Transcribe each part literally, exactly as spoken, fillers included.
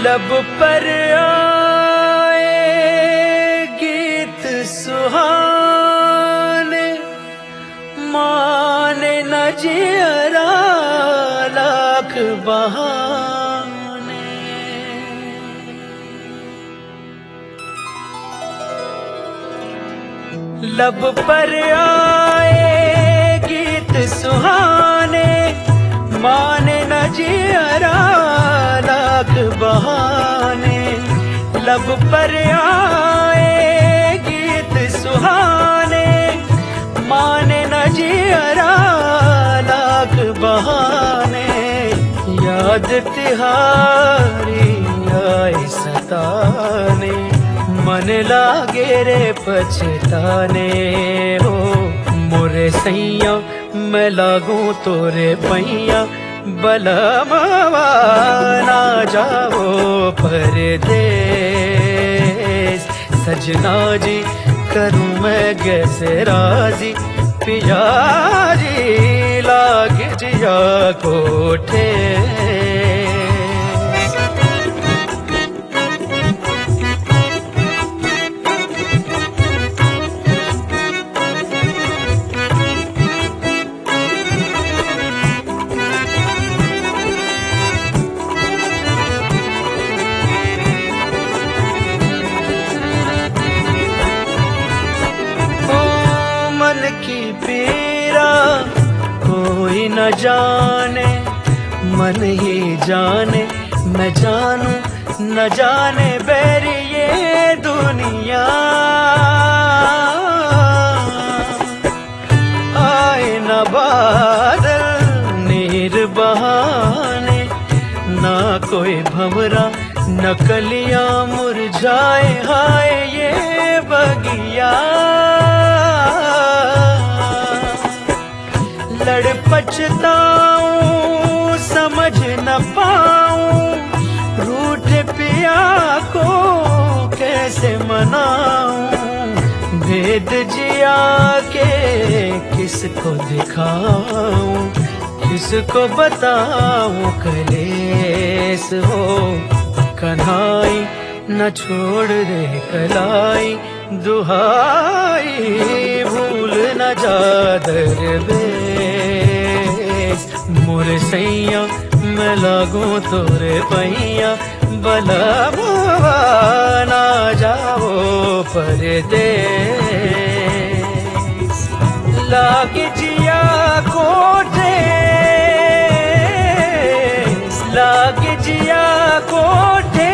लब पर आए गीत सुहाने, माने न जियरा लाख बहाने। लब पर आए गीत सुहाने, माने न जियरा लाख बहाने। लब पर आए गीत सुहाने, माने न जियरा लाख बहाने। याद तिहारी आए सताने, मन लागे रे पछताने। हो मोरे सैया मैं लागू तोरे पैया, बलमवा ना जाओ परदेस। सजना जी करूं मैं कैसे राजी, पिया जी लाग जिया कोठे। की पीरा कोई न जाने, मन ही जाने मैं जानू न जाने बैरी ये दुनिया। आए न बादल नीर बहाने, ना कोई भंवरा न कलियां मुरझाए। हाय ये बगिया लड़ पछताऊं समझ न पाऊं, रूठ पिया को कैसे मनाऊं। भेद जिया के किसको दिखाऊं, किसको बताऊं कलेस हो। कन्हाई न छोड़ दे कलाई, दुहाई भूल न जा दरवेश। मोरे सैया मैं लागू तोरे पैया, बलमवा ना जाओ परदेस। लागे जिया कोठे, लागे जिया कोठे,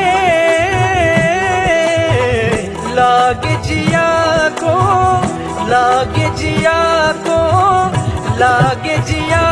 लागे जिया को, लागे जिया को, लागे जिया